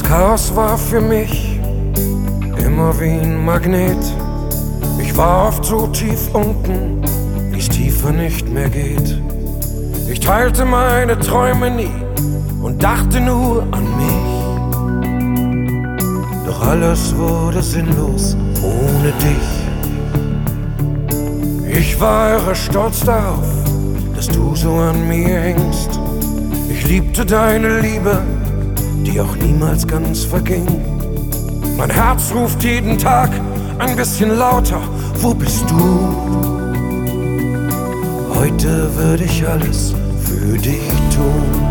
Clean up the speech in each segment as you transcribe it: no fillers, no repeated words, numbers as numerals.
Chaos war für mich immer wie ein Magnet. Ich war oft so tief unten, wie's tiefer nicht mehr geht. Ich teilte meine Träume nie und dachte nur an mich. Doch alles wurde sinnlos ohne dich. Ich war irre stolz darauf, dass du so an mir hängst. Ich liebte deine Liebe, die auch niemals ganz verging. Mein Herz ruft jeden Tag ein bisschen lauter: Wo bist du? Heute würde ich alles für dich tun.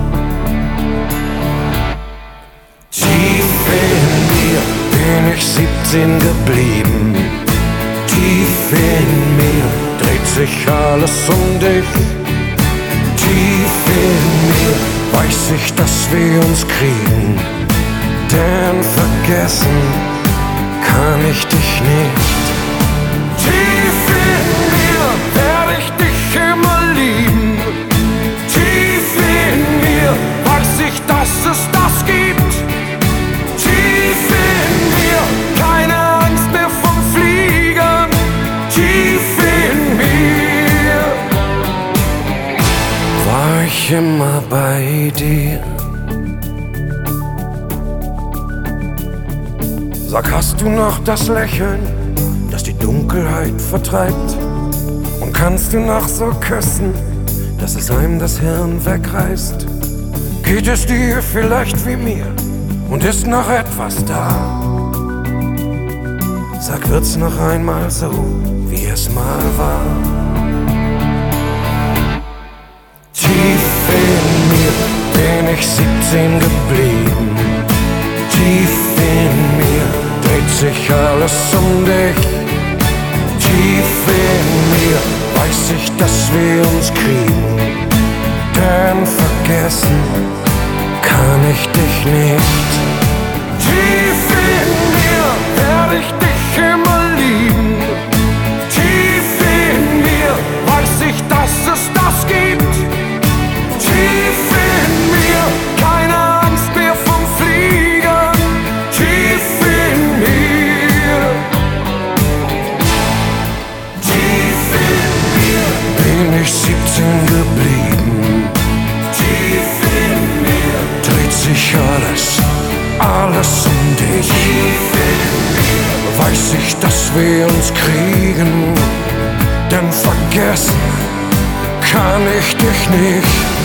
Tief in mir bin ich 17 geblieben. Tief in mir dreht sich alles um dich. Tief in mir weiß ich, dass wir uns kriegen, denn vergessen kann ich dich nicht. Tief in mir werde ich dich immer lieben. Tief in mir weiß ich, dass es das gibt. Tief in mir keine Angst mehr vom Fliegen. Tief in mir war ich immer bei dir. Sag, hast du noch das Lächeln, das die Dunkelheit vertreibt? Und kannst du noch so küssen, dass es einem das Hirn wegreißt? Geht es dir vielleicht wie mir und ist noch etwas da? Sag, wird's noch einmal so, wie es mal war? Tief in mir bin ich 17 geblieben. Tief in mir dreht sich alles um dich. Tief in mir weiß ich, dass wir uns kriegen, denn vergessen kann ich dich nicht. Tief in mir werde ich dich immer lieben. Tief in mir weiß ich, dass es das gibt. Tief in mir keine Angst mehr vom Fliegen. Tief in mir, tief in mir bin ich 17 geblieben. Tief in mir dreht sich alles um dich. Tief in mir weiß ich, dass wir uns kriegen, denn vergessen kann ich dich nicht.